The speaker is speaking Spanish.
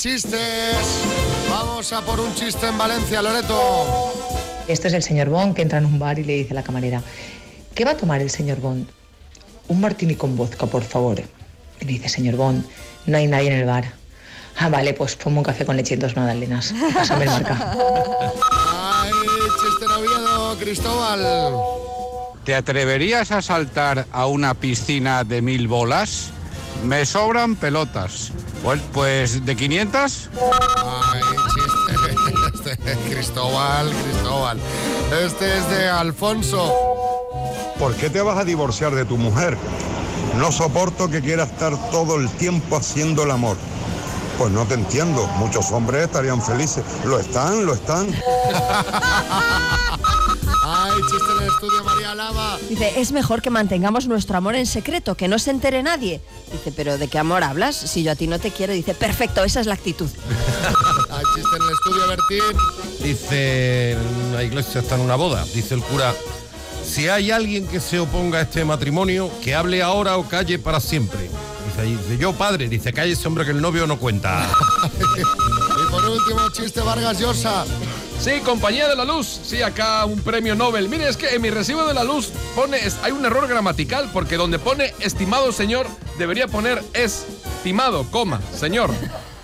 chistes. Vamos a por un chiste en Valencia, Loreto. Esto es el señor Bond que entra en un bar y le dice a la camarera: ¿qué va a tomar el señor Bond? Un martini con vodka, por favor. Y le dice: señor Bond, no hay nadie en el bar. Ah, vale, pues ponme un café con leche y 2 magdalenas. Pásame el marca. Ay, chiste en Oviedo, Cristóbal. ¿Te atreverías a saltar a una piscina de 1000 bolas? Me sobran pelotas. Pues, ¿de 500? Ay, chiste. Cristóbal. Este es de Alfonso. ¿Por qué te vas a divorciar de tu mujer? No soporto que quiera estar todo el tiempo haciendo el amor. Pues no te entiendo, muchos hombres estarían felices. Lo están. Ay, chiste en el estudio, María Lava. Dice, es mejor que mantengamos nuestro amor en secreto, que no se entere nadie. Dice, ¿pero de qué amor hablas? Si yo a ti no te quiero. Dice, perfecto, esa es la actitud. Ay, chiste en el estudio, Bertín. Dice, en la iglesia está en una boda, dice el cura: si hay alguien que se oponga a este matrimonio, que hable ahora o calle para siempre. Dice, yo padre, dice, cállese, hombre, que el novio no cuenta. Y por último, chiste, Vargas Llosa. Sí, Compañía de la Luz. Sí, acá un premio Nobel. Mire, es que en mi recibo de la luz hay un error gramatical, porque donde pone estimado señor, debería poner estimado, señor.